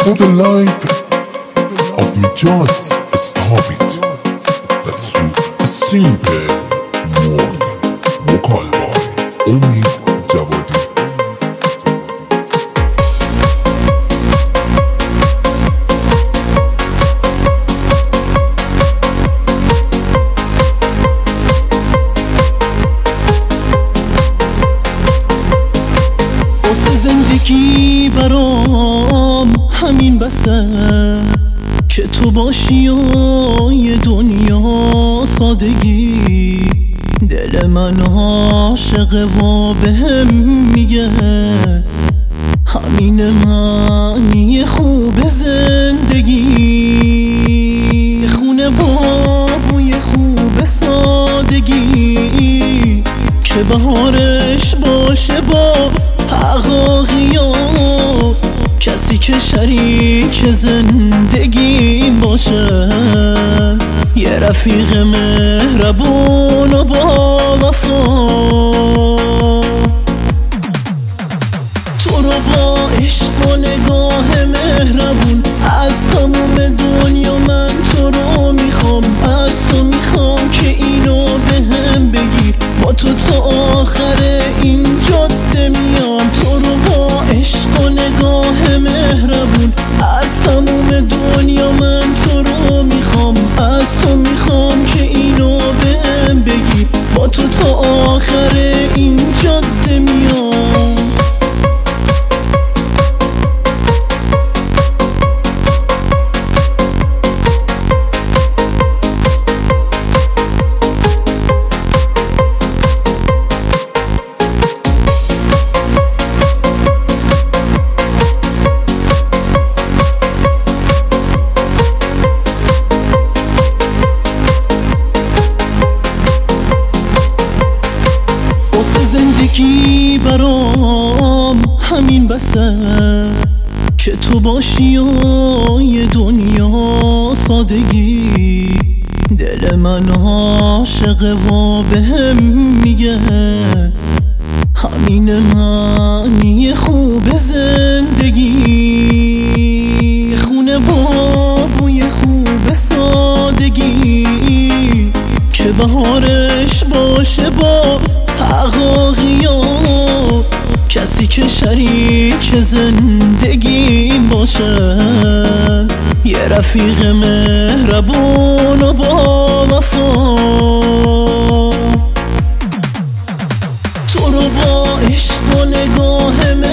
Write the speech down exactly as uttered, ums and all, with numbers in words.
for the life of me just stop it. That's true. A simple word. Vocal by Omid Javadi. واسه زندگی برام همین بسه که تو باشی و یه دنیا سادگی. دل من عاشقه و بهم میگه همین معنی خوب زندگی. خونه بابوی خوب سادگی که بهارش باشه با حقاقیات، کسی که شریک زندگی باشه، یه رفیق مهربون و با وفا. تو رو با عشق و نگاه مهربون از تموم دنیا من تو رو میخوام. از تو میخوام که اینو بهم بگی، با تو تا آخر این جاده میام. تو رو با عشق و نگاه مهربون از تموم دنیا من تو رو میخوام. از تو میخوام که اینو بهم بگی، با تو تا آخر این جاده میام. واسه زندگی برام همین بسه که تو باشی و یه دنیا سادگی. دل من عاشقه و بهم میگه همین معنی خوب زندگی. خونه بابوی خوب سادگی که بهارش باشه با حقاقیات، کسی که شریک زندگی باشه، یه رفیق مهربون و با وفا. تو رو با عشق و نگاه